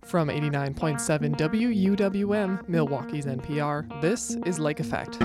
From 89.7 WUWM, Milwaukee's NPR, this is Lake Effect.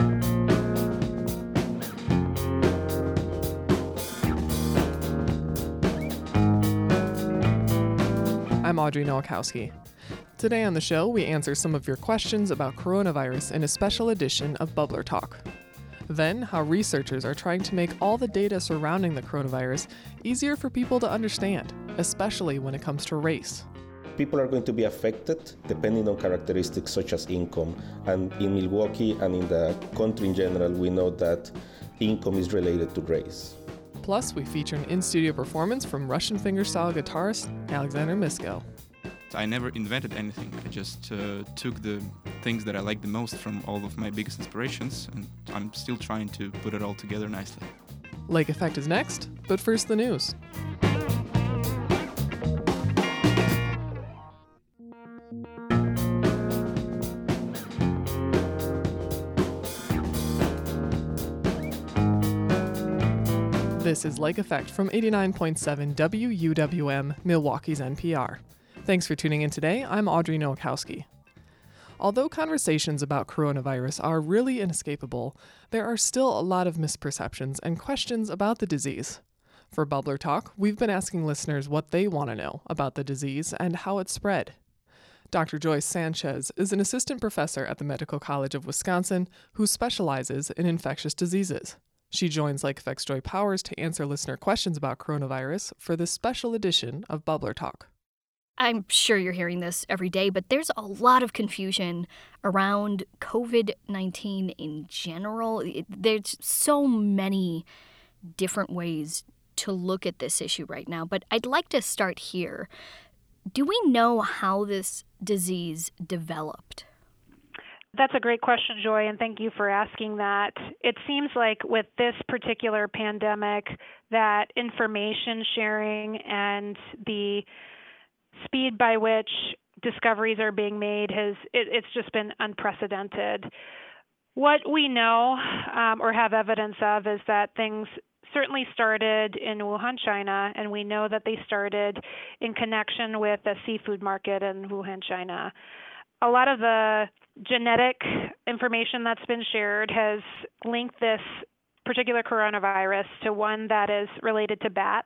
I'm Audrey Nowakowski. Today on the show, we answer some of your questions about coronavirus in a special edition of Bubbler Talk. Then, how researchers are trying to make all the data surrounding the coronavirus easier for people to understand, especially when it comes to race. People are going to be affected depending on characteristics such as income. And in Milwaukee and in the country in general, we know that income is related to race. Plus, we feature an in-studio performance from Russian fingerstyle guitarist Alexander Misko. I never invented anything. I just took the things that I like the most from all of my biggest inspirations, and I'm still trying to put it all together nicely. Lake Effect is next, but first the news. This is Lake Effect from 89.7 WUWM, Milwaukee's NPR. Thanks for tuning in today. I'm Audrey Nowakowski. Although conversations about coronavirus are really inescapable, there are still a lot of misperceptions and questions about the disease. For Bubbler Talk, we've been asking listeners what they want to know about the disease and how it spread. Dr. Joyce Sanchez is an assistant professor at the Medical College of Wisconsin who specializes in infectious diseases. She joins Lake Effect's Joy Powers to answer listener questions about coronavirus for this special edition of Bubbler Talk. I'm sure you're hearing this every day, but there's a lot of confusion around COVID-19 in general. There's so many different ways to look at this issue right now, but I'd like to start here. Do we know how this disease developed? That's a great question, Joy, and thank you for asking that. It seems like with this particular pandemic that information sharing and the speed by which discoveries are being made it's just been unprecedented. What we know or have evidence of is that things certainly started in Wuhan, China, and we know that they started in connection with a seafood market in Wuhan, China. A lot of the genetic information that's been shared has linked this particular coronavirus to one that is related to bats.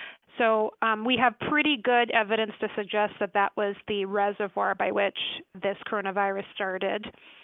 So we have pretty good evidence to suggest that that was the reservoir by which this coronavirus started.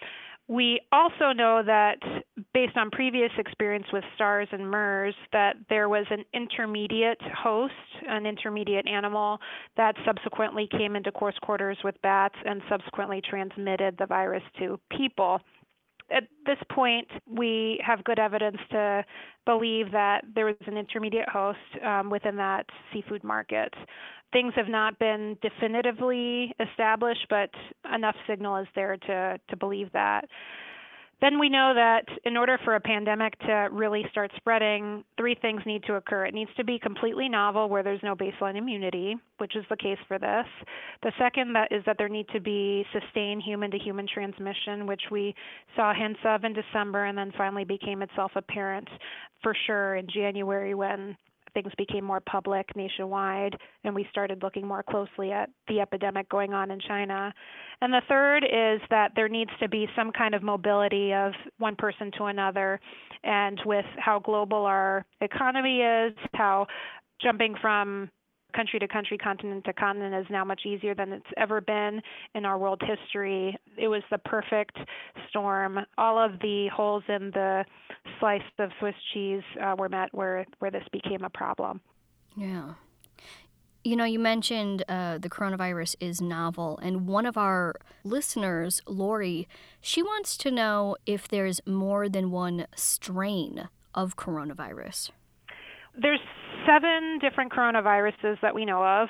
We also know that based on previous experience with SARS and MERS, that there was an intermediate host, an intermediate animal that subsequently came into close quarters with bats and subsequently transmitted the virus to people. At this point, we have good evidence to believe that there was an intermediate host within that seafood market. Things have not been definitively established, but enough signal is there to believe that. Then we know that in order for a pandemic to really start spreading, three things need to occur. It needs to be completely novel where there's no baseline immunity, which is the case for this. The second is that there need to be sustained human-to-human transmission, which we saw hints of in December and then finally became itself apparent for sure in January when things became more public nationwide and we started looking more closely at the epidemic going on in China. And the third is that there needs to be some kind of mobility of one person to another. And with how global our economy is, how jumping from country to country, continent to continent is now much easier than it's ever been in our world history. It was the perfect storm. All of the holes in the slice of Swiss cheese were met where this became a problem. Yeah. You know, you mentioned the coronavirus is novel, and one of our listeners, Lori, she wants to know if there's more than one strain of coronavirus. There's 7 different coronaviruses that we know of,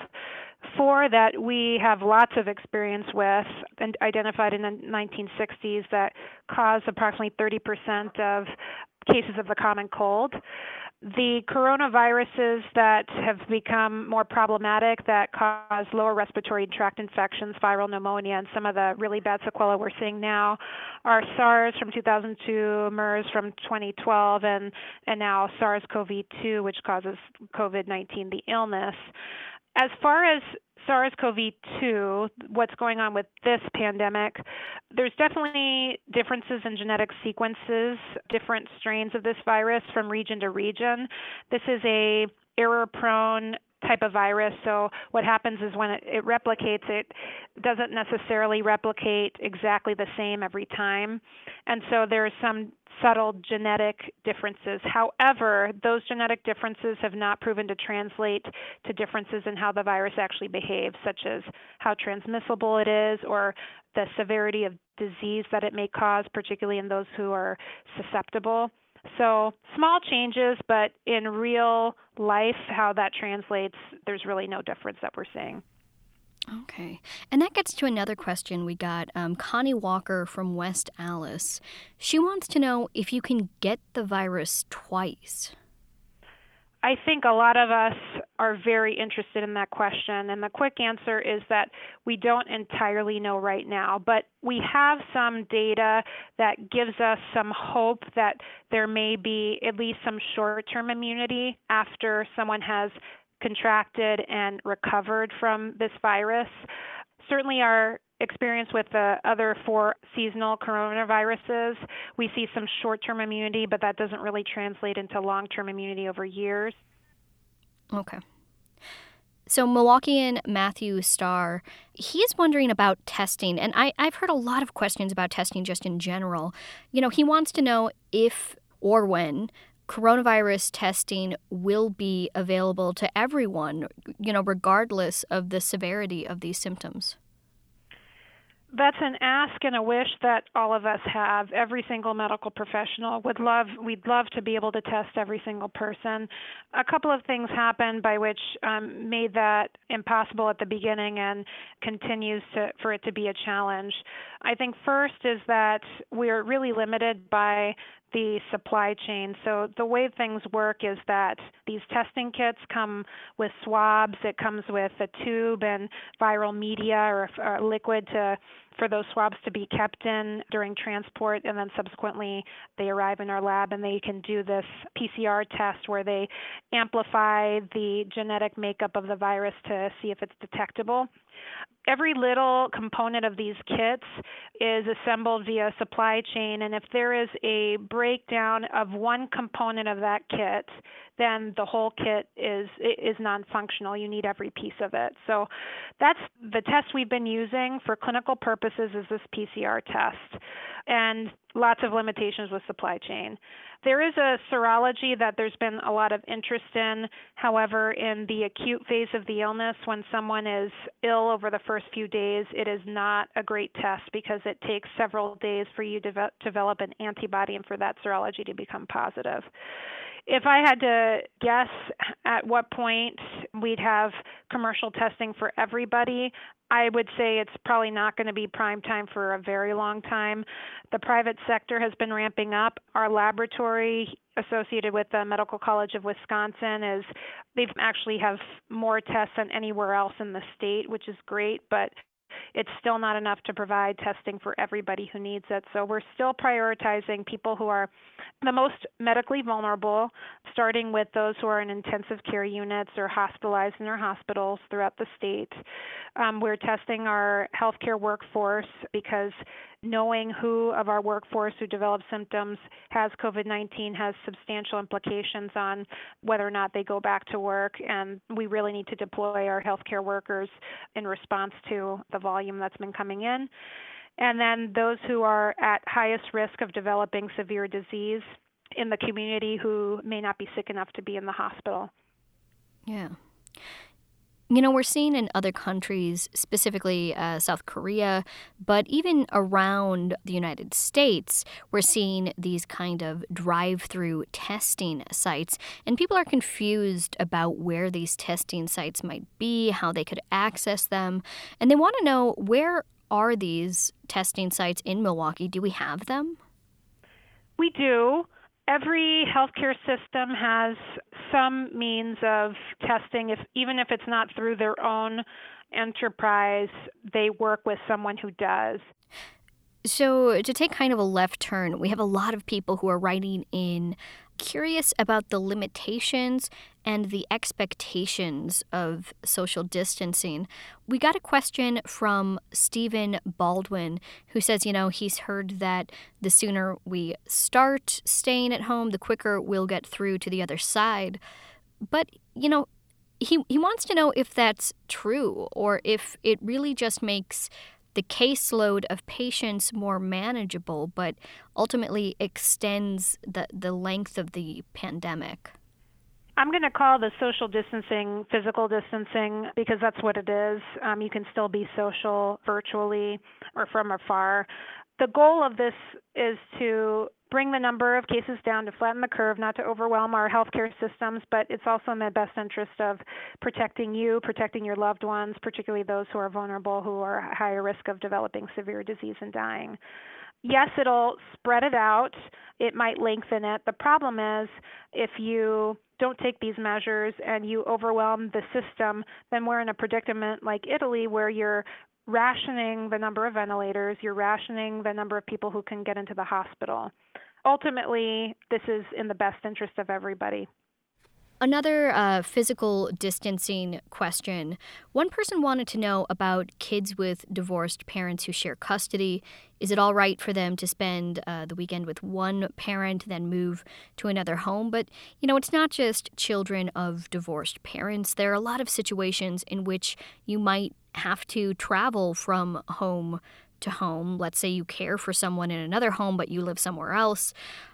4 that we have lots of experience with and identified in the 1960s that cause approximately 30% of cases of the common cold. The coronaviruses that have become more problematic that cause lower respiratory tract infections, viral pneumonia, and some of the really bad sequelae we're seeing now are SARS from 2002, MERS from 2012, and now SARS-CoV-2, which causes COVID-19, the illness. As far as SARS-CoV-2, what's going on with this pandemic, there's definitely differences in genetic sequences, different strains of this virus from region to region. This is a error-prone type of virus, so what happens is when it replicates, it doesn't necessarily replicate exactly the same every time, and so there are some subtle genetic differences. However, those genetic differences have not proven to translate to differences in how the virus actually behaves, such as how transmissible it is or the severity of disease that it may cause, particularly in those who are susceptible. So small changes, but in real life, how that translates, there's really no difference that we're seeing. Okay. And that gets to another question we got. Connie Walker from West Allis. She wants to know if you can get the virus twice. I think a lot of us are very interested in that question, and the quick answer is that we don't entirely know right now, but we have some data that gives us some hope that there may be at least some short-term immunity after someone has contracted and recovered from this virus. Certainly our experience with the other 4 seasonal coronaviruses, we see some short-term immunity, but that doesn't really translate into long-term immunity over years. Okay. So Milwaukeean Matthew Starr, he's wondering about testing, and I've heard a lot of questions about testing just in general. You know, he wants to know if or when coronavirus testing will be available to everyone, you know, regardless of the severity of these symptoms. That's an ask and a wish that all of us have. Every single medical professional we'd love to be able to test every single person. A couple of things happened by which made that impossible at the beginning and continues for it to be a challenge. I think first is that we're really limited by the supply chain. So the way things work is that these testing kits come with swabs. It comes with a tube and viral media or a liquid for those swabs to be kept in during transport, and then subsequently they arrive in our lab and they can do this PCR test where they amplify the genetic makeup of the virus to see if it's detectable. Every little component of these kits is assembled via supply chain, and if there is a breakdown of one component of that kit, then the whole kit is non-functional. You need every piece of it. So that's the test we've been using for clinical purposes is this PCR test, and lots of limitations with supply chain. There is a serology that there's been a lot of interest in. However, in the acute phase of the illness, when someone is ill over the first few days, it is not a great test because it takes several days for you to develop an antibody and for that serology to become positive. If I had to guess at what point we'd have commercial testing for everybody, I would say it's probably not going to be prime time for a very long time. The private sector has been ramping up. Our laboratory associated with the Medical College of Wisconsin they've actually have more tests than anywhere else in the state, which is great, but it's still not enough to provide testing for everybody who needs it. So we're still prioritizing people who are the most medically vulnerable, starting with those who are in intensive care units or hospitalized in our hospitals throughout the state. We're testing our healthcare workforce because knowing who of our workforce who develops symptoms has COVID-19 has substantial implications on whether or not they go back to work, and we really need to deploy our healthcare workers in response to the volume that's been coming in. And then those who are at highest risk of developing severe disease in the community who may not be sick enough to be in the hospital. Yeah. You know, we're seeing in other countries, specifically South Korea, but even around the United States, we're seeing these kind of drive-through testing sites. And people are confused about where these testing sites might be, how they could access them. And they want to know, where are these testing sites in Milwaukee? Do we have them? We do. Every healthcare system has some means of testing, even if it's not through their own enterprise, they work with someone who does. So to take kind of a left turn, we have a lot of people who are writing in curious about the limitations and the expectations of social distancing. We got a question from Stephen Baldwin, who says, he's heard that the sooner we start staying at home, the quicker we'll get through to the other side. But, he wants to know if that's true or if it really just makes the caseload of patients more manageable, but ultimately extends the length of the pandemic. I'm going to call the social distancing physical distancing because that's what it is. You can still be social virtually or from afar. The goal of this is to bring the number of cases down, to flatten the curve, not to overwhelm our healthcare systems, but it's also in the best interest of protecting you, protecting your loved ones, particularly those who are vulnerable, who are at higher risk of developing severe disease and dying. Yes, it'll spread it out. It might lengthen it. The problem is if you don't take these measures and you overwhelm the system, then we're in a predicament like Italy where you're rationing the number of ventilators, you're rationing the number of people who can get into the hospital. Ultimately, this is in the best interest of everybody. Another physical distancing question. One person wanted to know about kids with divorced parents who share custody. Is it all right for them to spend the weekend with one parent, then move to another home? But, it's not just children of divorced parents. There are a lot of situations in which you might have to travel from home to home. Let's say you care for someone in another home, but you live somewhere else.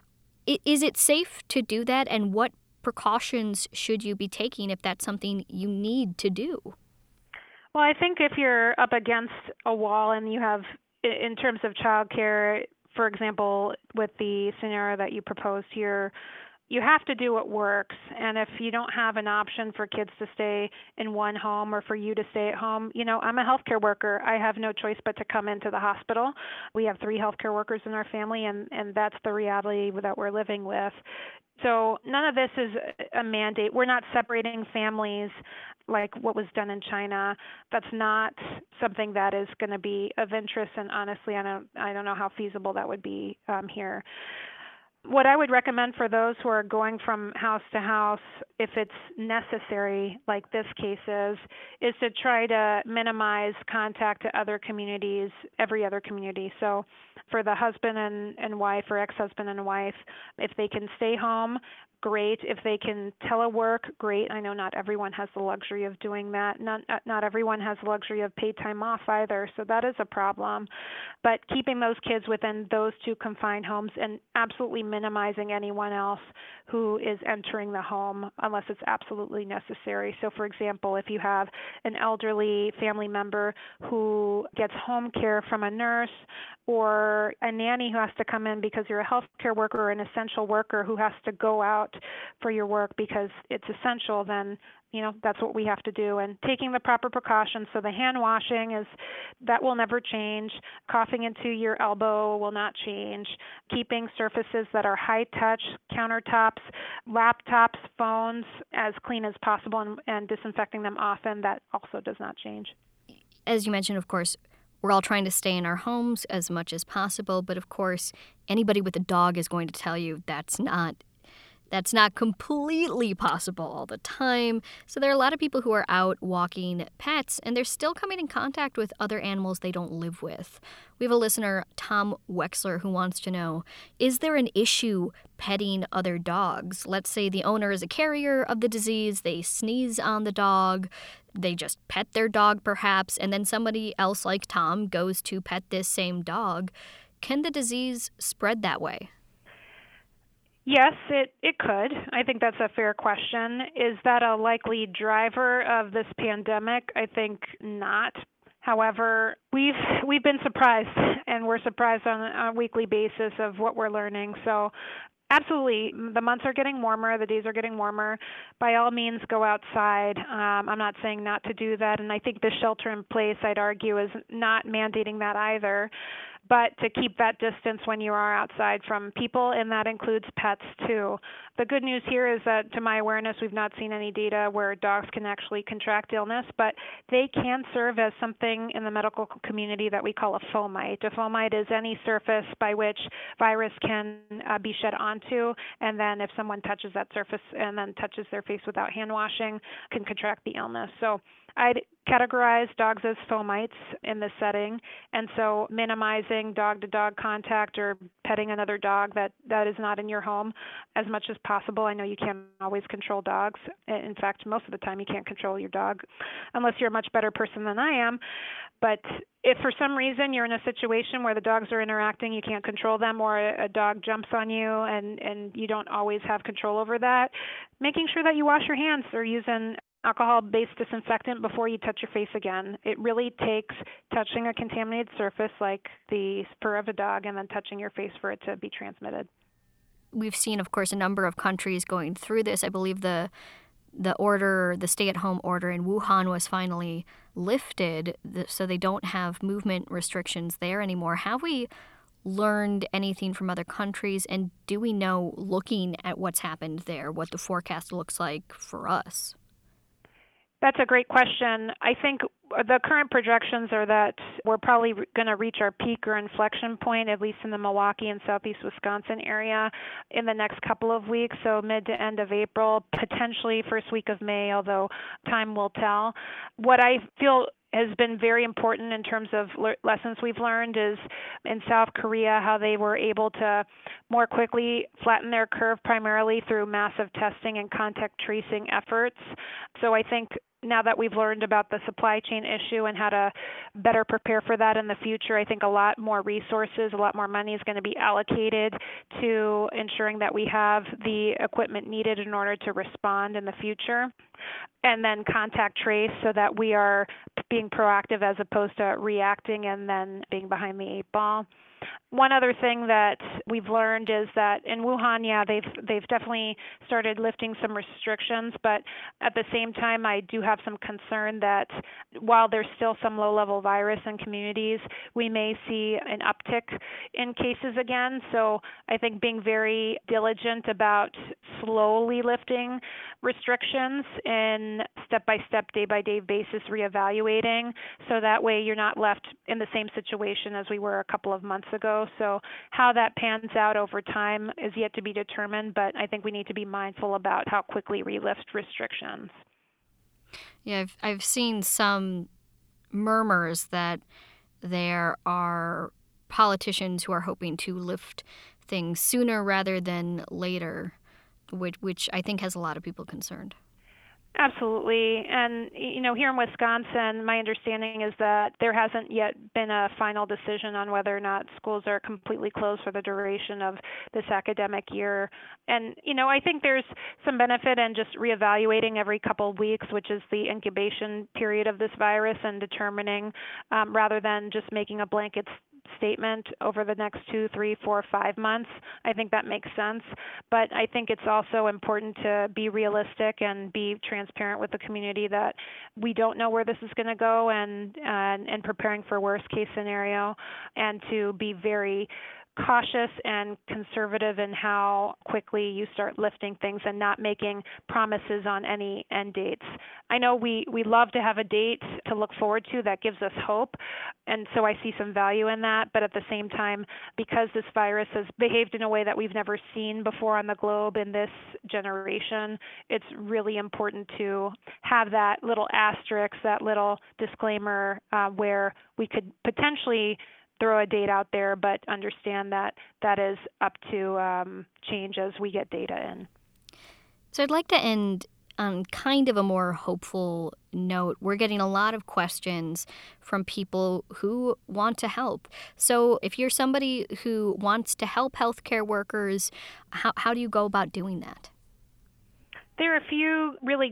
Is it safe to do that? And what precautions should you be taking if that's something you need to do? Well, I think if you're up against a wall and you have, in terms of childcare, for example, with the scenario that you proposed here, you have to do what works. And if you don't have an option for kids to stay in one home or for you to stay at home, I'm a healthcare worker. I have no choice but to come into the hospital. We have 3 healthcare workers in our family, and that's the reality that we're living with. So none of this is a mandate. We're not separating families like what was done in China. That's not something that is going to be of interest, and honestly, I don't know how feasible that would be here. What I would recommend for those who are going from house to house, if it's necessary, like this case is to try to minimize contact to other communities, every other community. So for the husband and wife or ex-husband and wife, if they can stay home, great. If they can telework, great. I know not everyone has the luxury of doing that. Not everyone has the luxury of paid time off either, so that is a problem. But keeping those kids within those 2 confined homes and absolutely minimizing anyone else who is entering the home unless it's absolutely necessary. So, for example, if you have an elderly family member who gets home care from a nurse or a nanny who has to come in because you're a healthcare worker or an essential worker who has to go out for your work because it's essential, then that's what we have to do. And taking the proper precautions. So the hand washing that will never change. Coughing into your elbow will not change. Keeping surfaces that are high touch, countertops, laptops, phones as clean as possible and disinfecting them often, that also does not change. As you mentioned, of course, we're all trying to stay in our homes as much as possible. But of course, anybody with a dog is going to tell you that's not completely possible all the time. So there are a lot of people who are out walking pets, and they're still coming in contact with other animals they don't live with. We have a listener, Tom Wexler, who wants to know, is there an issue petting other dogs? Let's say the owner is a carrier of the disease, they sneeze on the dog, they just pet their dog perhaps, and then somebody else like Tom goes to pet this same dog. Can the disease spread that way? Yes, it could. I think that's a fair question. Is that a likely driver of this pandemic? I think not. However, we've been surprised, and we're surprised on a weekly basis of what we're learning. So absolutely, the months are getting warmer, the days are getting warmer. By all means, go outside. I'm not saying not to do that, and I think the shelter in place, I'd argue, is not mandating that either. but to keep that distance when you are outside from people, and that includes pets too. The good news here is that, to my awareness, we've not seen any data where dogs can actually contract illness, but they can serve as something in the medical community that we call a fomite. A fomite is any surface by which virus can be shed onto, and then if someone touches that surface and then touches their face without hand washing, can contract the illness. So I'd categorize dogs as fomites in this setting, and so minimizing dog-to-dog contact or petting another dog that is not in your home as much as possible. I know you can't always control dogs. In fact, most of the time you can't control your dog unless you're a much better person than I am. But if for some reason you're in a situation where the dogs are interacting, you can't control them, or a dog jumps on you and you don't always have control over that, making sure that you wash your hands or use an alcohol-based disinfectant before you touch your face again. It really takes touching a contaminated surface like the fur of a dog and then touching your face for it to be transmitted. We've seen, of course, a number of countries going through this. I believe the stay-at-home order in Wuhan was finally lifted, so they don't have movement restrictions there anymore. Have we learned anything from other countries, and do we know, looking at what's happened there, what the forecast looks like for us? That's a great question. I think the current projections are that we're probably going to reach our peak or inflection point, at least in the Milwaukee and southeast Wisconsin area, in the next couple of weeks, so mid to end of April, potentially first week of May, although time will tell. What I feel has been very important in terms of lessons we've learned is in South Korea, how they were able to more quickly flatten their curve primarily through massive testing and contact tracing efforts. So I think now that we've learned about the supply chain issue and how to better prepare for that in the future, I think a lot more resources, a lot more money is going to be allocated to ensuring that we have the equipment needed in order to respond in the future. And then contact trace so that we are being proactive as opposed to reacting and then being behind the eight ball. One other thing that we've learned is that in Wuhan, they've definitely started lifting some restrictions, but at the same time, I do have some concern that while there's still some low-level virus in communities, we may see an uptick in cases again. So I think being very diligent about slowly lifting restrictions in step-by-step, day-by-day basis, reevaluating, so that way you're not left in the same situation as we were a couple of months ago. So how that pans out over time is yet to be determined, but I think we need to be mindful about how quickly we lift restrictions. Yeah, I've seen some murmurs that there are politicians who are hoping to lift things sooner rather than later, which I think has a lot of people concerned. Absolutely. And, here in Wisconsin, my understanding is that there hasn't yet been a final decision on whether or not schools are completely closed for the duration of this academic year. And, I think there's some benefit in just reevaluating every couple of weeks, which is the incubation period of this virus, and determining rather than just making a blanket statement over the next 2, 3, 4, 5 months. I think that makes sense. But I think it's also important to be realistic and be transparent with the community that we don't know where this is going to go, and preparing for worst case scenario, and to be very cautious and conservative in how quickly you start lifting things and not making promises on any end dates. I know we love to have a date to look forward to that gives us hope, and so I see some value in that, but at the same time, because this virus has behaved in a way that we've never seen before on the globe in this generation, it's really important to have that little asterisk, that little disclaimer where we could potentially throw a date out there, but understand that that is up to change as we get data in. So I'd like to end on kind of a more hopeful note. We're getting a lot of questions from people who want to help. So if you're somebody who wants to help healthcare workers, how do you go about doing that? There are a few really great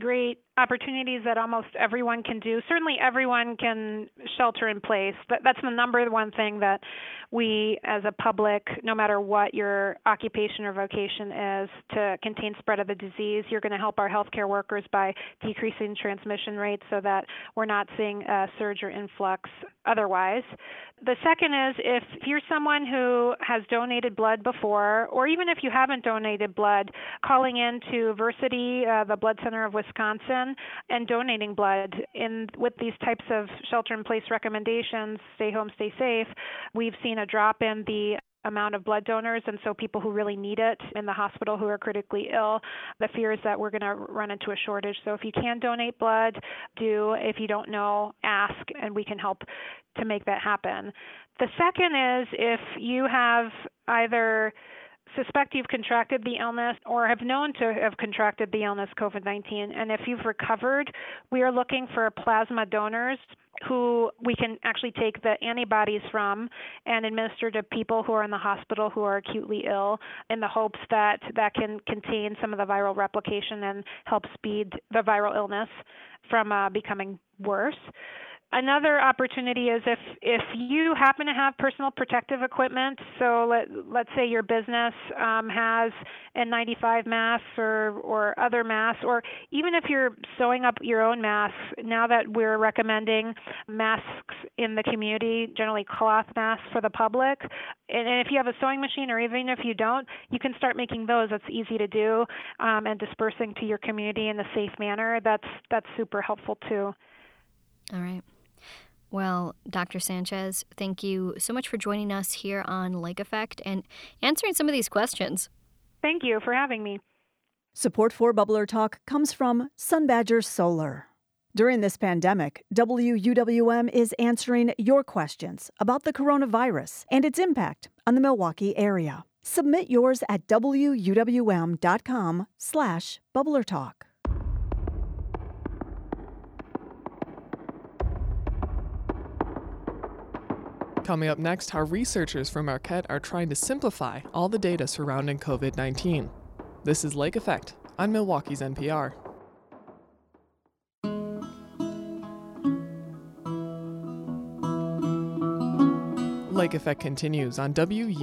opportunities that almost everyone can do. Certainly everyone can shelter in place. That's the number one thing that we as a public, no matter what your occupation or vocation is, to contain spread of the disease. You're going to help our healthcare workers by decreasing transmission rates so that we're not seeing a surge or influx otherwise. The second is if you're someone who has donated blood before, or even if you haven't donated blood, calling in to Versity, the Blood Center of Wisconsin, and donating blood with these types of shelter-in-place recommendations, stay home, stay safe, we've seen a drop in the amount of blood donors, and so people who really need it in the hospital who are critically ill. The fear is that we're going to run into a shortage. So if you can donate blood, do. If you don't know, ask, and we can help to make that happen. The second is if you have either suspect you've contracted the illness or have known to have contracted the illness, COVID-19, and if you've recovered, we are looking for plasma donors who we can actually take the antibodies from and administer to people who are in the hospital who are acutely ill in the hopes that that can contain some of the viral replication and help speed the viral illness from becoming worse. Another opportunity is if you happen to have personal protective equipment, so let's say your business has N95 masks or other masks, or even if you're sewing up your own masks, now that we're recommending masks in the community, generally cloth masks for the public, and if you have a sewing machine or even if you don't, you can start making those. That's easy to do, and dispersing to your community in a safe manner. That's super helpful too. All right. Well, Dr. Sanchez, thank you so much for joining us here on Lake Effect and answering some of these questions. Thank you for having me. Support for Bubbler Talk comes from Sunbadger Solar. During this pandemic, WUWM is answering your questions about the coronavirus and its impact on the Milwaukee area. Submit yours at wuwm.com/bubblertalk. Coming up next, how researchers from Marquette are trying to simplify all the data surrounding COVID-19. This is Lake Effect on Milwaukee's NPR. Lake Effect continues on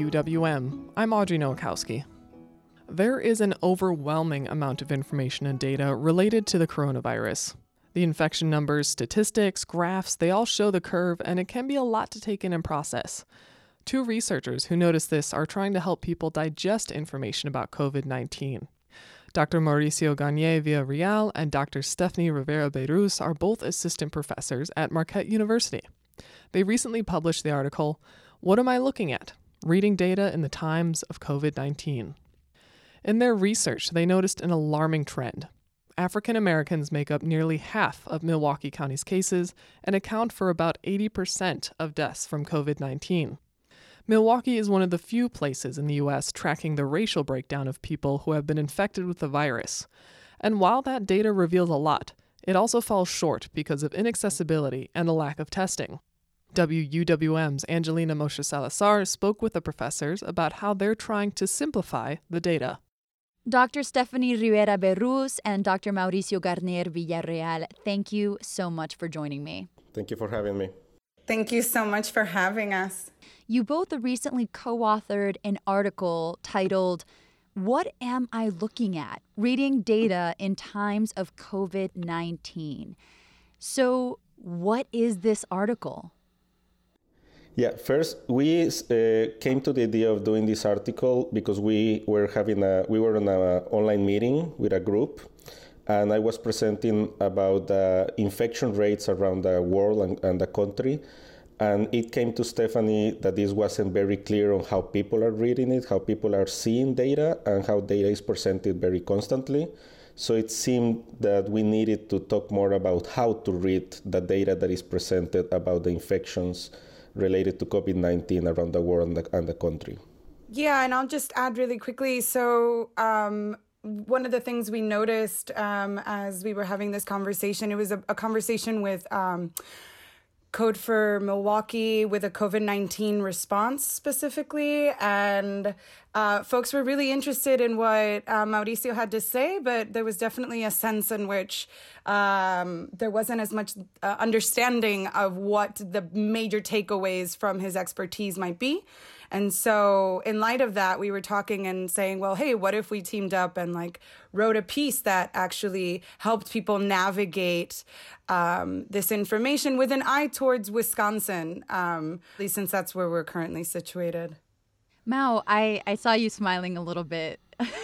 WUWM. I'm Audrey Nowakowski. There is an overwhelming amount of information and data related to the coronavirus. The infection numbers, statistics, graphs, they all show the curve, and it can be a lot to take in and process. Two researchers who noticed this are trying to help people digest information about COVID-19. Dr. Mauricio Garnier Villarreal and Dr. Stephanie Rivera Beirus are both assistant professors at Marquette University. They recently published the article, "What Am I Looking At? Reading Data in the Times of COVID-19." In their research, they noticed an alarming trend. African Americans make up nearly half of Milwaukee County's cases and account for about 80% of deaths from COVID-19. Milwaukee is one of the few places in the U.S. tracking the racial breakdown of people who have been infected with the virus. And while that data reveals a lot, it also falls short because of inaccessibility and a lack of testing. WUWM's Angelina Moshe Salazar spoke with the professors about how they're trying to simplify the data. Dr. Stephanie Rivera Beirus and Dr. Mauricio Garnier Villarreal, thank you so much for joining me. Thank you for having me. Thank you so much for having us. You both recently co-authored an article titled, "What Am I Looking At? Reading Data in Times of COVID-19." So what is this article? Yeah, first we came to the idea of doing this article because we were in an online meeting with a group, and I was presenting about the infection rates around the world and the country, and it came to Stephanie that this wasn't very clear on how people are reading it, how people are seeing data, and how data is presented very constantly. So it seemed that we needed to talk more about how to read the data that is presented about the infections related to COVID-19 around the world and the country. Yeah, and I'll just add really quickly. So one of the things we noticed as we were having this conversation, it was a conversation with Code for Milwaukee with a COVID-19 response specifically. And folks were really interested in what Mauricio had to say, but there was definitely a sense in which there wasn't as much understanding of what the major takeaways from his expertise might be. And so in light of that, we were talking and saying, well, hey, what if we teamed up and wrote a piece that actually helped people navigate this information with an eye towards Wisconsin, since that's where we're currently situated. Mao, I saw you smiling a little bit.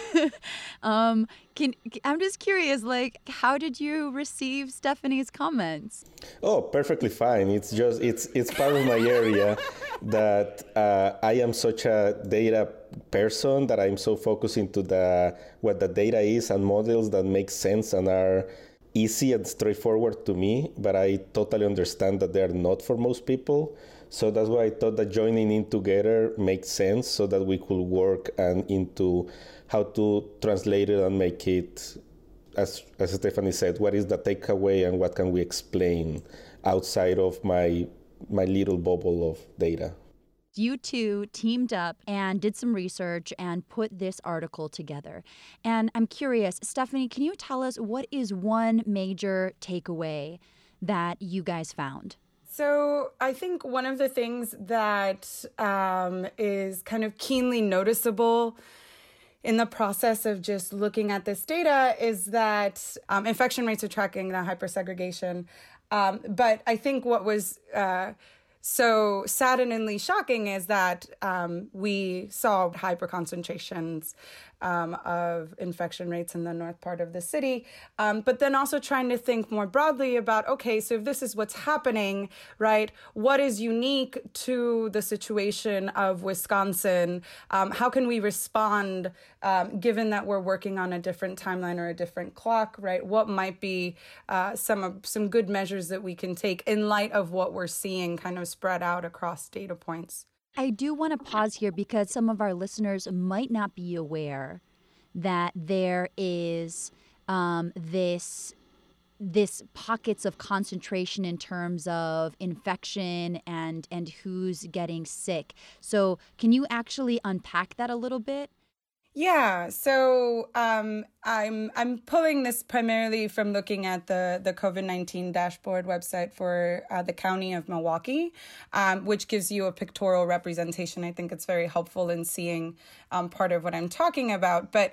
I'm just curious, how did you receive Stephanie's comments? Oh, perfectly fine. It's just it's part of my area that I am such a data person that I'm so focused into what the data is and models that make sense and are easy and straightforward to me, but I totally understand that they're not for most people. So that's why I thought that joining in together makes sense so that we could work and into how to translate it and make it, as Stephanie said, what is the takeaway and what can we explain outside of my little bubble of data. You two teamed up and did some research and put this article together. And I'm curious, Stephanie, can you tell us what is one major takeaway that you guys found? So I think one of the things that is kind of keenly noticeable in the process of just looking at this data is that infection rates are tracking that hypersegregation. But I think what was so saddeningly shocking is that we saw hyper concentrations of infection rates in the north part of the city, but then also trying to think more broadly about, okay, so if this is what's happening, right, what is unique to the situation of Wisconsin? How can we respond given that we're working on a different timeline or a different clock, right? What might be some good measures that we can take in light of what we're seeing kind of spread out across data points? I do want to pause here because some of our listeners might not be aware that there is this pockets of concentration in terms of infection and who's getting sick. So can you actually unpack that a little bit? Yeah, so I'm pulling this primarily from looking at the COVID-19 dashboard website for the County of Milwaukee, which gives you a pictorial representation. I think it's very helpful in seeing part of what I'm talking about. But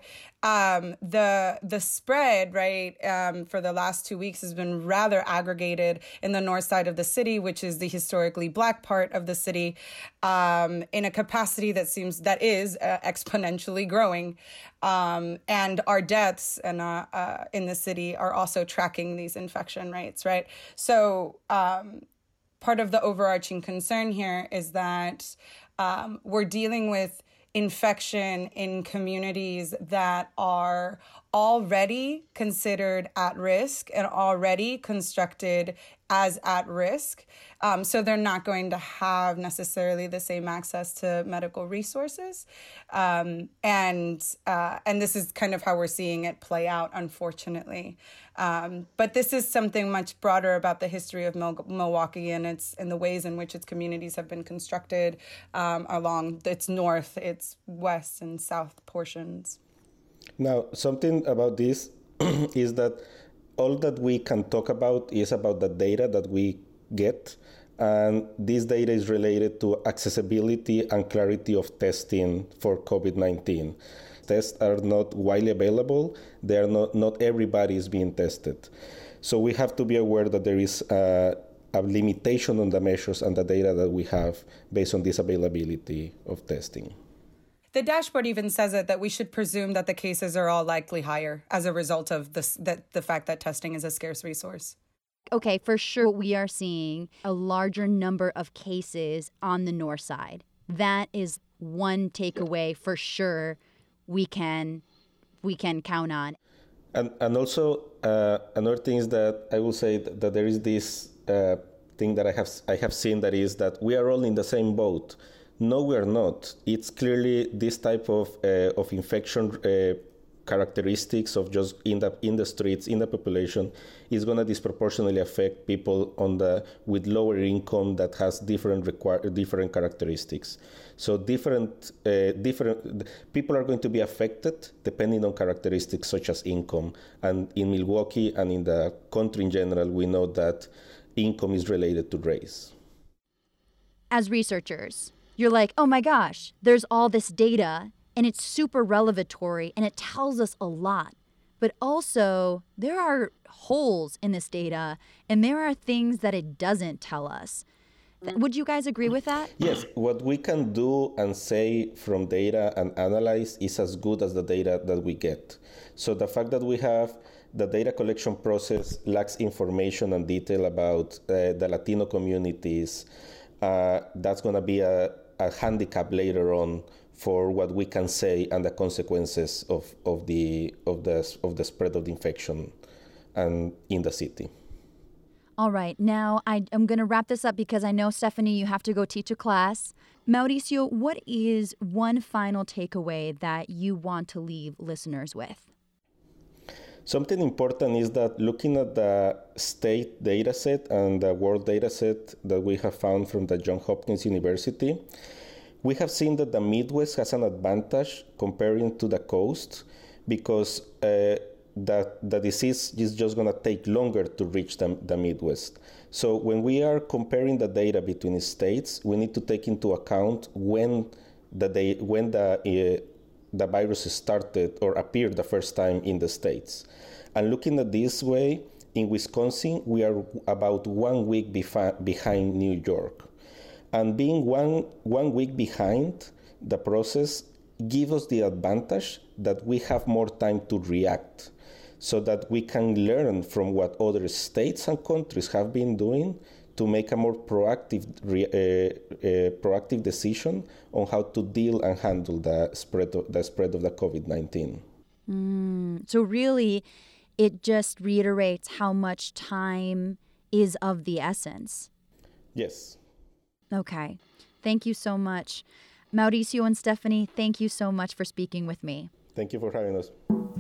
the spread, right, for the last 2 weeks has been rather aggregated in the north side of the city, which is the historically Black part of the city, in a capacity that is exponentially growing. And our deaths in the city are also tracking these infection rates, right? So part of the overarching concern here is that we're dealing with infection in communities that are already considered at risk and already constructed as at risk. So they're not going to have necessarily the same access to medical resources. And this is kind of how we're seeing it play out, unfortunately. But this is something much broader about the history of Milwaukee and the ways in which its communities have been constructed along its north, its west and south portions. Now, something about this is that all that we can talk about is about the data that we get. And this data is related to accessibility and clarity of testing for COVID-19. Tests are not widely available. Not everybody is being tested. So we have to be aware that there is a limitation on the measures and the data that we have based on this availability of testing. The dashboard even says that we should presume that the cases are all likely higher as a result of the fact that testing is a scarce resource. Okay, for sure we are seeing a larger number of cases on the north side. That is one takeaway for sure we can count on. And also another thing is that I will say that there is this thing that I have seen, that is that we are all in the same boat. No, we are not. It's clearly this type of infection characteristics of just in the streets, in the population, is going to disproportionately affect people with lower income that has different characteristics. So different people are going to be affected depending on characteristics such as income. And in Milwaukee and in the country in general, we know that income is related to race. As researchers, you're like, oh my gosh, there's all this data and it's super revelatory and it tells us a lot. But also, there are holes in this data and there are things that it doesn't tell us. Would you guys agree with that? Yes, what we can do and say from data and analyze is as good as the data that we get. So the fact that we have the data collection process lacks information and detail about the Latino communities, that's going to be a handicap later on for what we can say and the consequences of the spread of the infection and in the city. All right, now I'm going to wrap this up because I know, Stephanie, you have to go teach a class. Mauricio, what is one final takeaway that you want to leave listeners with? Something important is that looking at the state data set and the world data set that we have found from the Johns Hopkins University, we have seen that the Midwest has an advantage comparing to the coast because the disease is just going to take longer to reach the Midwest. So when we are comparing the data between states, we need to take into account when the virus started or appeared the first time in the states. And looking at this way, in Wisconsin, we are about 1 week behind New York. And being one week behind the process gives us the advantage that we have more time to react so that we can learn from what other states and countries have been doing to make a more proactive decision on how to deal and handle the spread of the COVID-19. So really, it just reiterates how much time is of the essence. Yes. Okay. Thank you so much. Mauricio and Stephanie, thank you so much for speaking with me. Thank you for having us.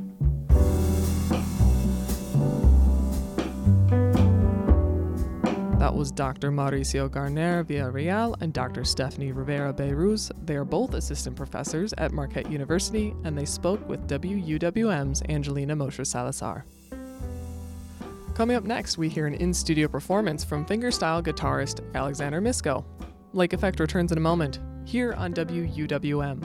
That was Dr. Mauricio Garner Villarreal and Dr. Stephanie Rivera Beiruz. They are both assistant professors at Marquette University, and they spoke with WUWM's Angelina Mosher Salazar. Coming up next, we hear an in-studio performance from fingerstyle guitarist Alexander Misko. Lake Effect returns in a moment, here on WUWM.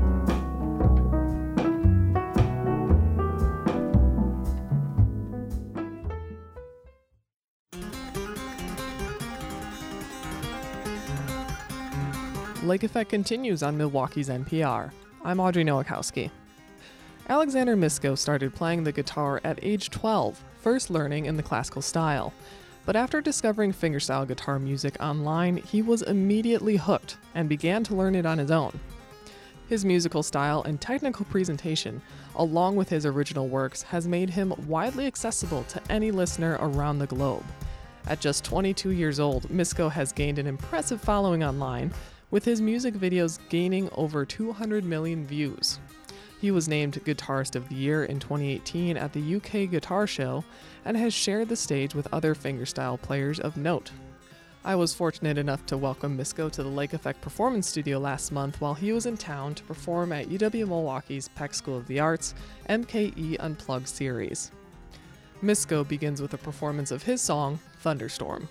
Lake Effect continues on Milwaukee's NPR. I'm Audrey Nowakowski. Alexander Misko started playing the guitar at age 12, first learning in the classical style. But after discovering fingerstyle guitar music online, he was immediately hooked and began to learn it on his own. His musical style and technical presentation, along with his original works, has made him widely accessible to any listener around the globe. At just 22 years old, Misko has gained an impressive following online, with his music videos gaining over 200 million views. He was named Guitarist of the Year in 2018 at the UK Guitar Show and has shared the stage with other fingerstyle players of note. I was fortunate enough to welcome Misko to the Lake Effect Performance Studio last month while he was in town to perform at UW-Milwaukee's Peck School of the Arts MKE Unplugged series. Misko begins with a performance of his song, Thunderstorm.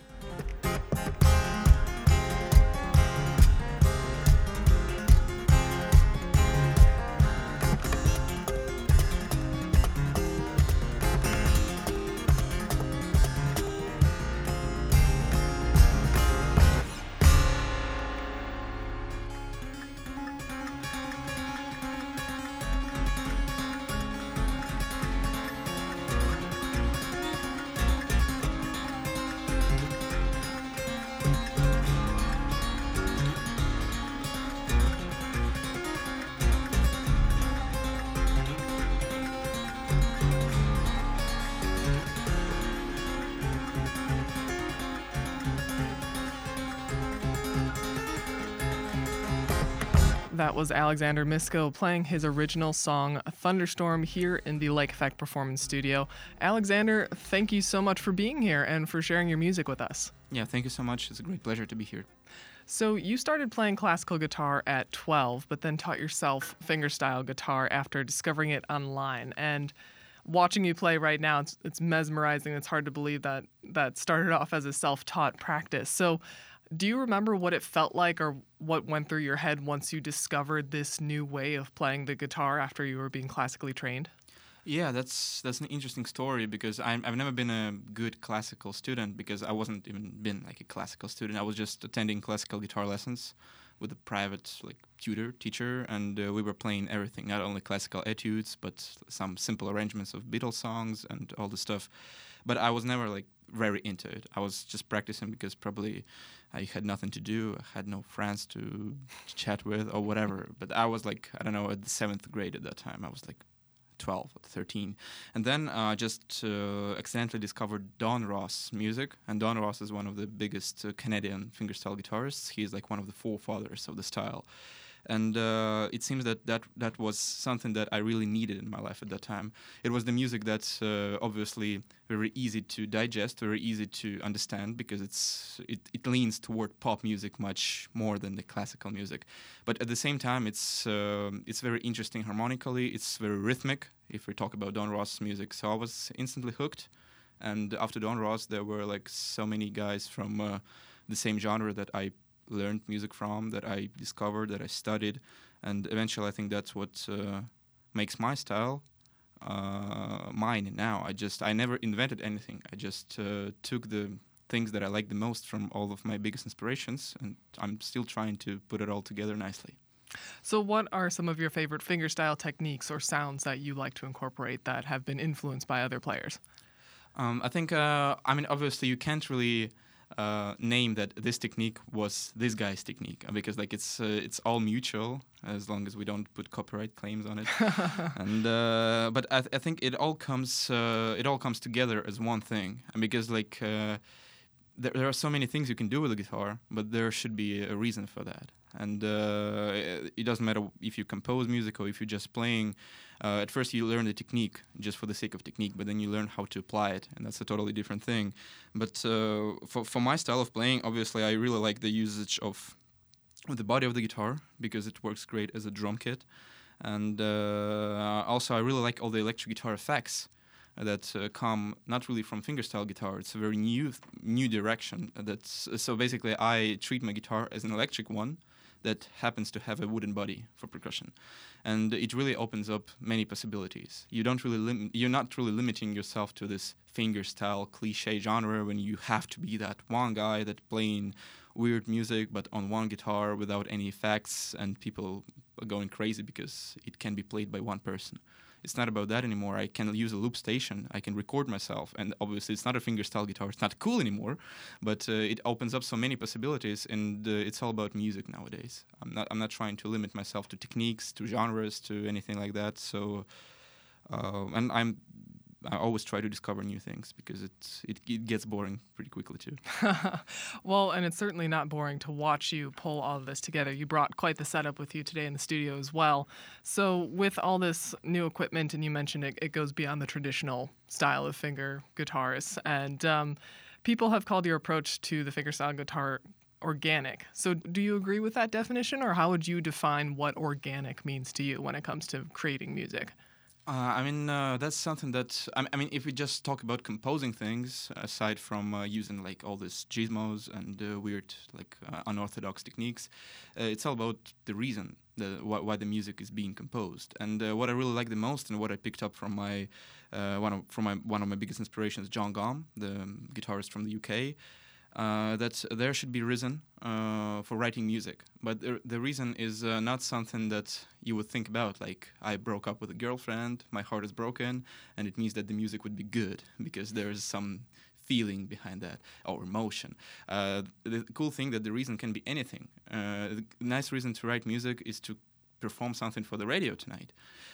That was Alexander Misko playing his original song, Thunderstorm, here in the Lake Effect Performance Studio. Alexander, thank you so much for being here and for sharing your music with us. Yeah, thank you so much. It's a great pleasure to be here. So you started playing classical guitar at 12, but then taught yourself fingerstyle guitar after discovering it online. And watching you play right now, it's mesmerizing. It's hard to believe that started off as a self-taught practice. So do you remember what it felt like or what went through your head once you discovered this new way of playing the guitar after you were being classically trained? Yeah, that's an interesting story because I've never been a good classical student because I wasn't even been like a classical student. I was just attending classical guitar lessons with a private teacher, and we were playing everything, not only classical etudes, but some simple arrangements of Beatles songs and all the stuff. But I was never very into it. I was just practicing because probably I had nothing to do. I had no friends to chat with or whatever. But I was at the 7th grade at that time. I was 12 or 13. And then I just accidentally discovered Don Ross music. And Don Ross is one of the biggest Canadian fingerstyle guitarists. He's one of the forefathers of the style. And it seems that was something that I really needed in my life at that time. It was the music that's obviously very easy to digest, very easy to understand, because it leans toward pop music much more than the classical music. But at the same time, it's very interesting harmonically. It's very rhythmic, if we talk about Don Ross music. So I was instantly hooked. And after Don Ross, there were so many guys from the same genre that I learned music from, that I discovered, that I studied, and eventually I think that's what makes my style mine now. I never invented anything. I just took the things that I like the most from all of my biggest inspirations, and I'm still trying to put it all together nicely. So what are some of your favorite fingerstyle techniques or sounds that you like to incorporate that have been influenced by other players? I think, obviously you can't really name that this technique was this guy's technique, because it's all mutual as long as we don't put copyright claims on it. And but I think it all comes together as one thing, and because there are so many things you can do with a guitar, but there should be a reason for that. And it doesn't matter if you compose music or if you're just playing. At first you learn the technique just for the sake of technique, but then you learn how to apply it, and that's a totally different thing. But for my style of playing, obviously I really like the usage of the body of the guitar, because it works great as a drum kit. And also I really like all the electric guitar effects that come not really from fingerstyle guitar. It's a very new direction. So basically I treat my guitar as an electric one that happens to have a wooden body for percussion, and it really opens up many possibilities. You're not really limiting yourself to this fingerstyle cliche genre when you have to be that one guy that playing weird music but on one guitar without any effects, and people are going crazy because it can be played by one person. It's not about that anymore. I can use a loop station. I can record myself, and obviously it's not a fingerstyle guitar. It's not cool anymore, but it opens up so many possibilities, and it's all about music nowadays. I'm not trying to limit myself to techniques, to genres, to anything like that. So, and I always try to discover new things, because it gets boring pretty quickly too. Well, and it's certainly not boring to watch you pull all of this together. You brought quite the setup with you today in the studio as well. So with all this new equipment, and you mentioned it goes beyond the traditional style of finger guitars, and people have called your approach to the fingerstyle guitar organic. So do you agree with that definition, or how would you define what organic means to you when it comes to creating music? That's something that, if we just talk about composing things, aside from using all these gizmos and weird, unorthodox techniques, it's all about the reason why the music is being composed. And what I really like the most, and what I picked up from one of my biggest inspirations, John Gaume, the guitarist from the UK, that there should be reason for writing music. But the reason is not something that you would think about, like I broke up with a girlfriend, my heart is broken, and it means that the music would be good because there is some feeling behind that, or emotion. The cool thing that the reason can be anything. The nice reason to write music is to perform something for the radio tonight.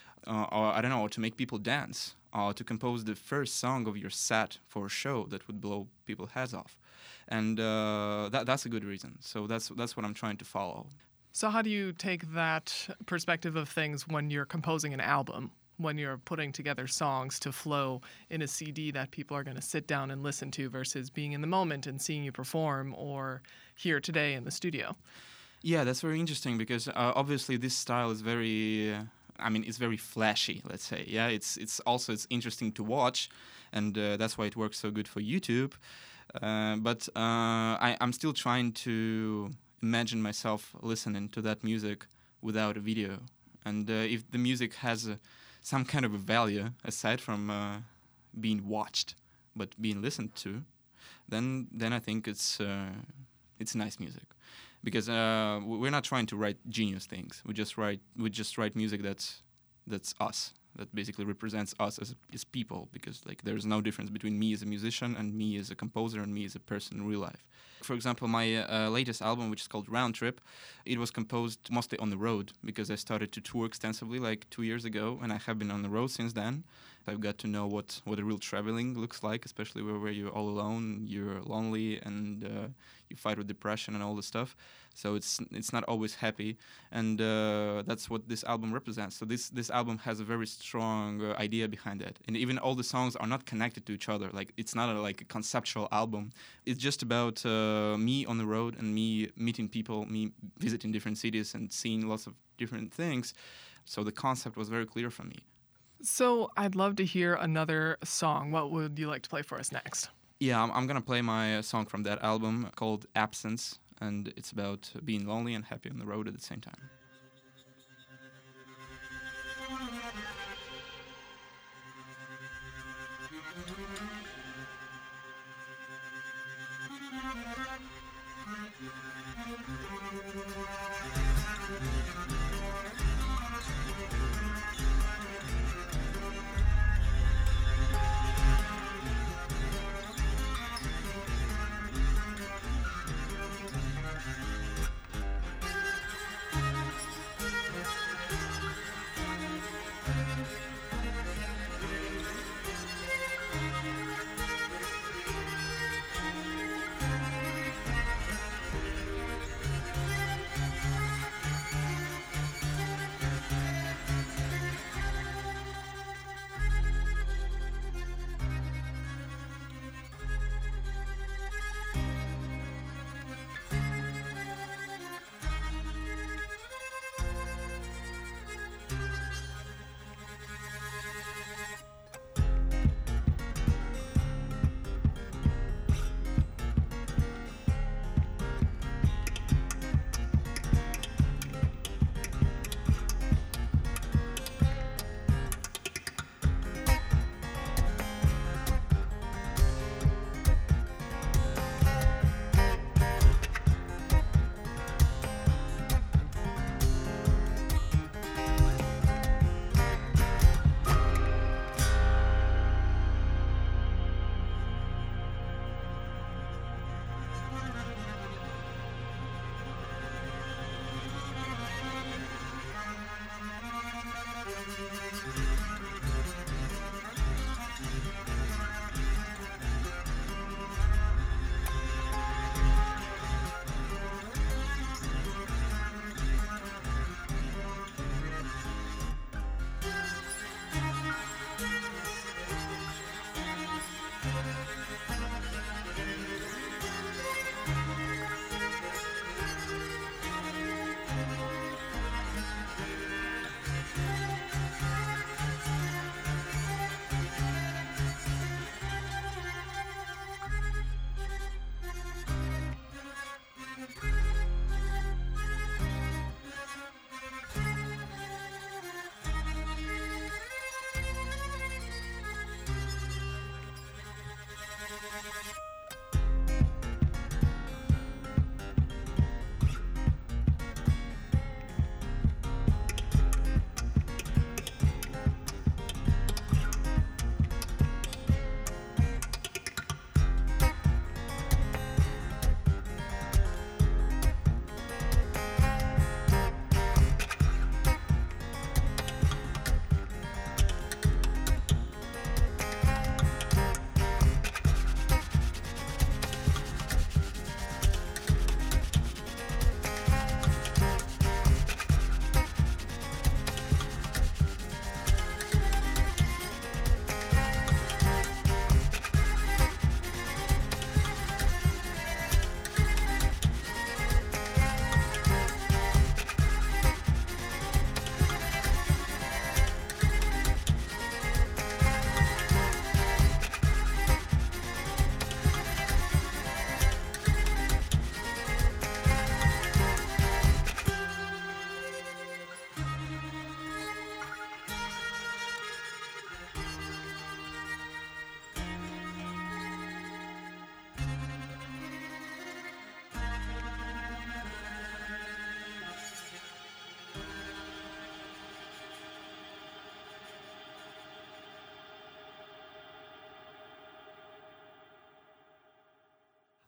Or to make people dance, or to compose the first song of your set for a show that would blow people's heads off. And that's a good reason. So that's what I'm trying to follow. So how do you take that perspective of things when you're composing an album, when you're putting together songs to flow in a CD that people are going to sit down and listen to versus being in the moment and seeing you perform or here today in the studio? Yeah, that's very interesting because obviously this style is very, it's very flashy, let's say. Yeah, it's interesting to watch, and that's why it works so good for YouTube. But I'm still trying to imagine myself listening to that music without a video. And if the music has some kind of a value aside from being watched, but being listened to, then I think it's nice music. Because we're not trying to write genius things. We just write music that's us. That basically represents us as people. Because like there's no difference between me as a musician and me as a composer and me as a person in real life. For example, my latest album, which is called Round Trip, it was composed mostly on the road because I started to tour extensively like 2 years ago, and I have been on the road since then. I've got to know what a real traveling looks like, especially where you're all alone, you're lonely, and you fight with depression and all this stuff. So it's not always happy, and that's what this album represents. So this album has a very strong idea behind it, and even all the songs are not connected to each other. Like it's not like a conceptual album. It's just about me on the road and me meeting people, me visiting different cities and seeing lots of different things. So the concept was very clear for me. So I'd love to hear another song. What would you like to play for us next? Yeah, I'm going to play my song from that album called Absence, and it's about being lonely and happy on the road at the same time.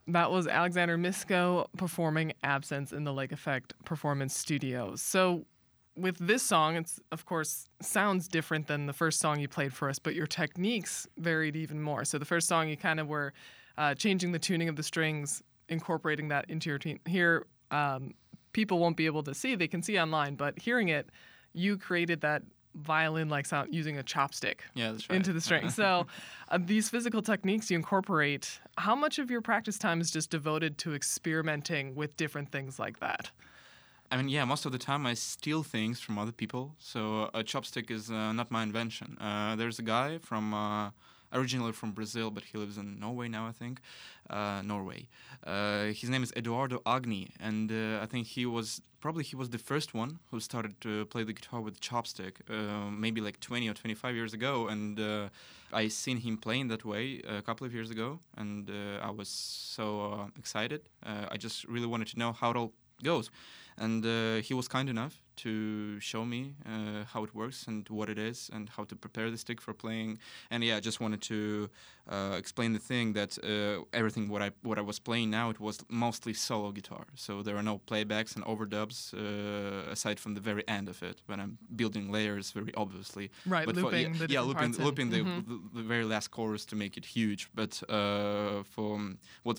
That was Alexander Misko performing Absence in the Lake Effect Performance Studio. So with this song, it's, of course, sounds different than the first song you played for us, but your techniques varied even more. So the first song, you kind of were changing the tuning of the strings, incorporating that into your tune. Here, people won't be able to see. They can see online, but hearing it, you created that violin-like sound using a chopstick into the string. So these physical techniques you incorporate, how much of your practice time is just devoted to experimenting with different things like that? I mean, yeah, most of the time I steal things from other people. So a chopstick is not my invention. There's a guy originally from Brazil, but he lives in Norway now, I think. Norway. His name is Eduardo Agni, and I think he was the first one who started to play the guitar with chopstick, maybe like 20 or 25 years ago. And I seen him playing that way a couple of years ago, and I was so excited. I just really wanted to know how it all goes. And he was kind enough to show me how it works and what it is and how to prepare the stick for playing. And yeah, I just wanted to explain the thing that everything what I was playing now, it was mostly solo guitar. So there are no playbacks and overdubs aside from the very end of it when I'm building layers very obviously. Right, but looping the different parts looping the very last chorus to make it huge. But for what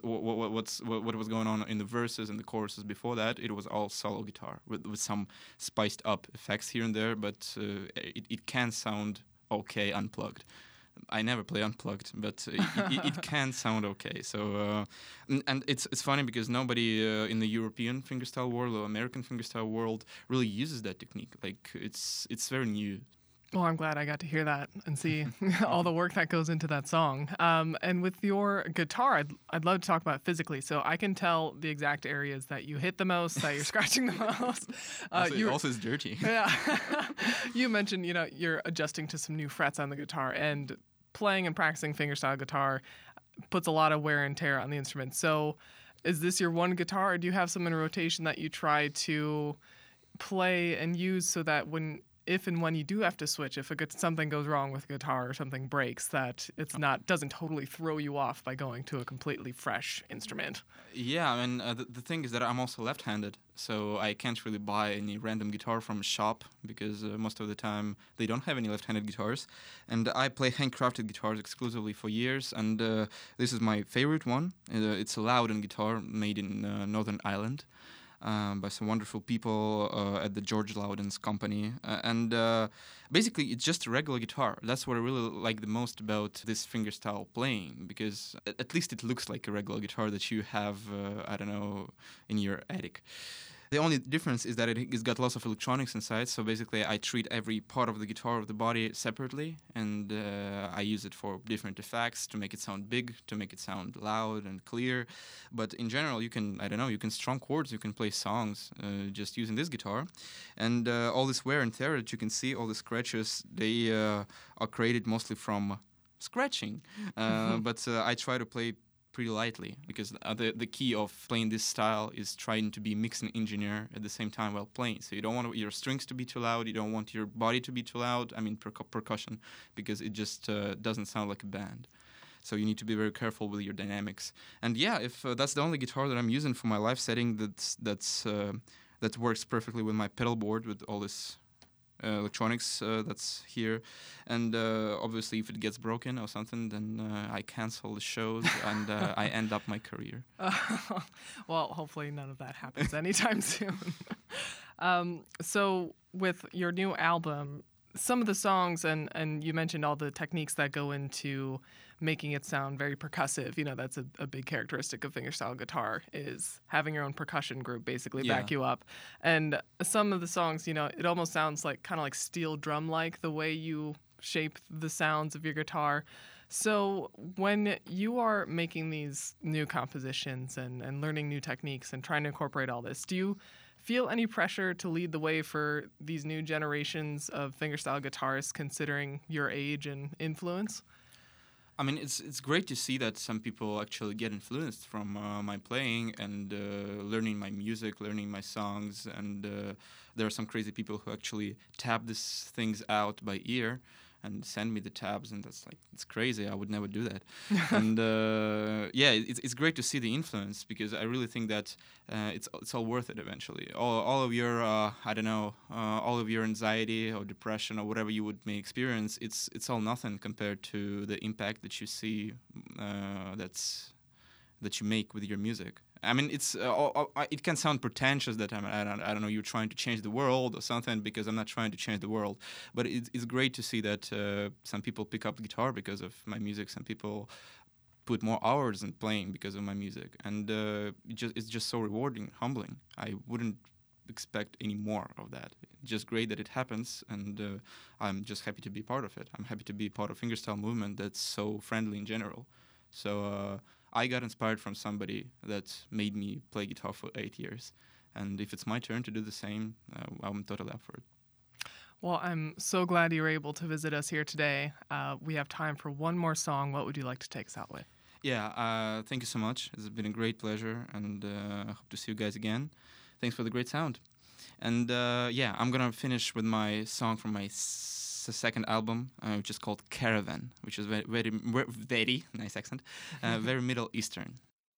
was going on in the verses and the choruses before that, it was all solo guitar with some spiced up effects here and there, but it can sound okay unplugged. I never play unplugged, but it can sound okay. So and it's funny because nobody in the European fingerstyle world or American fingerstyle world really uses that technique. Like it's very new. Well, I'm glad I got to hear that and see all the work that goes into that song. And with your guitar, I'd love to talk about it physically. So I can tell the exact areas that you hit the most, that you're scratching the most. Also, it's dirty. Yeah. You mentioned, you're adjusting to some new frets on the guitar, and playing and practicing fingerstyle guitar puts a lot of wear and tear on the instrument. So is this your one guitar, or do you have some in rotation that you try to play and use so that if and when you do have to switch, if something goes wrong with the guitar or something breaks, that doesn't totally throw you off by going to a completely fresh instrument? Yeah, I mean, the thing is that I'm also left-handed, so I can't really buy any random guitar from a shop because most of the time they don't have any left-handed guitars. And I play handcrafted guitars exclusively for years, and this is my favorite one. It's a Loudon guitar made in Northern Ireland. By some wonderful people at the George Loudon's company. And basically, it's just a regular guitar. That's what I really like the most about this fingerstyle playing, because at least it looks like a regular guitar that you have, in your attic. The only difference is that it's got lots of electronics inside, so basically I treat every part of the guitar of the body separately, and I use it for different effects to make it sound big, to make it sound loud and clear. But in general, you can strum chords, you can play songs just using this guitar. And all this wear and tear that you can see, all the scratches, they are created mostly from scratching. But I try to play pretty lightly, because the key of playing this style is trying to be mixing engineer at the same time while playing. So you don't want your strings to be too loud, you don't want your body to be too loud, percussion, because it just doesn't sound like a band. So you need to be very careful with your dynamics. And yeah, if that's the only guitar that I'm using for my live setting, that works perfectly with my pedal board with all this electronics that's here. And obviously if it gets broken or something, then I cancel the shows and I end up my career. Well, hopefully none of that happens anytime soon. So with your new album, some of the songs, and you mentioned all the techniques that go into making it sound very percussive. That's a big characteristic of fingerstyle guitar, is having your own percussion group basically back you up. And some of the songs, it almost sounds kind of like steel drum-like, the way you shape the sounds of your guitar. So when you are making these new compositions and learning new techniques and trying to incorporate all this, do you feel any pressure to lead the way for these new generations of fingerstyle guitarists, considering your age and influence? I mean, it's great to see that some people actually get influenced from my playing and learning my music, learning my songs, and there are some crazy people who actually tap these things out by ear. and send me the tabs, and it's crazy. I would never do that. And it's great to see the influence, because I really think that it's all worth it eventually. All of your all of your anxiety or depression or whatever you may experience, it's all nothing compared to the impact that you see that you make with your music. I mean, it can sound pretentious that I don't know, you're trying to change the world or something, because I'm not trying to change the world. But it's great to see that some people pick up guitar because of my music. Some people put more hours in playing because of my music, and it's just so rewarding, humbling. I wouldn't expect any more of that. It's just great that it happens, and I'm just happy to be part of it. I'm happy to be part of fingerstyle movement that's so friendly in general. So I got inspired from somebody that made me play guitar for 8 years. And if it's my turn to do the same, I'm totally up for it. Well, I'm so glad you were able to visit us here today. We have time for one more song. What would you like to take us out with? Yeah, thank you so much. It's been a great pleasure, and I hope to see you guys again. Thanks for the great sound. And I'm going to finish with my song from my second album, which is called Caravan, which is very, very, very nice accent, very Middle Eastern.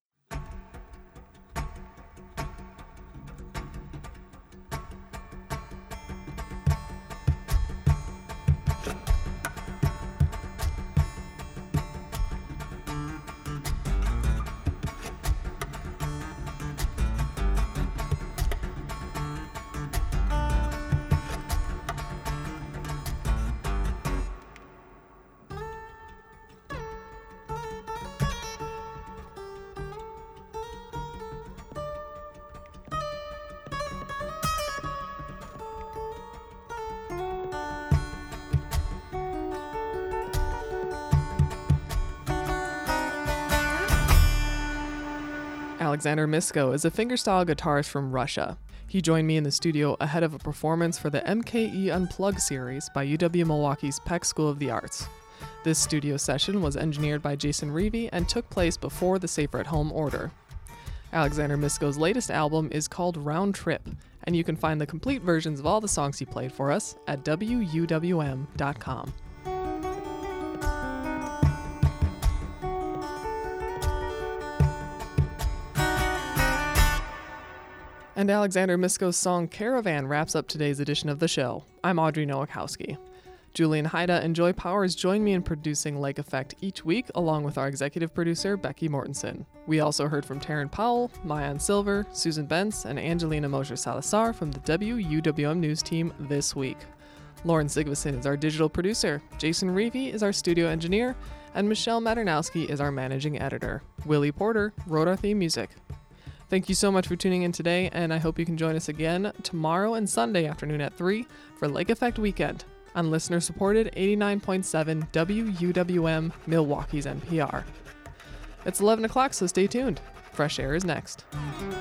Alexander Misko is a fingerstyle guitarist from Russia. He joined me in the studio ahead of a performance for the MKE Unplugged series by UW-Milwaukee's Peck School of the Arts. This studio session was engineered by Jason Reevy and took place before the Safer at Home order. Alexander Misko's latest album is called Round Trip, and you can find the complete versions of all the songs he played for us at wuwm.com. And Alexander Misko's song Caravan wraps up today's edition of the show. I'm Audrey Nowakowski. Julian Haida and Joy Powers join me in producing Lake Effect each week, along with our executive producer, Becky Mortensen. We also heard from Taryn Powell, Mayan Silver, Susan Bentz, and Angelina Mosher Salazar from the WUWM News team this week. Lauren Sigvason is our digital producer, Jason Reevy is our studio engineer, and Michelle Maternowski is our managing editor. Willie Porter wrote our theme music. Thank you so much for tuning in today, and I hope you can join us again tomorrow and Sunday afternoon at 3 for Lake Effect Weekend on listener-supported 89.7 WUWM, Milwaukee's NPR. It's 11 o'clock, so stay tuned. Fresh Air is next.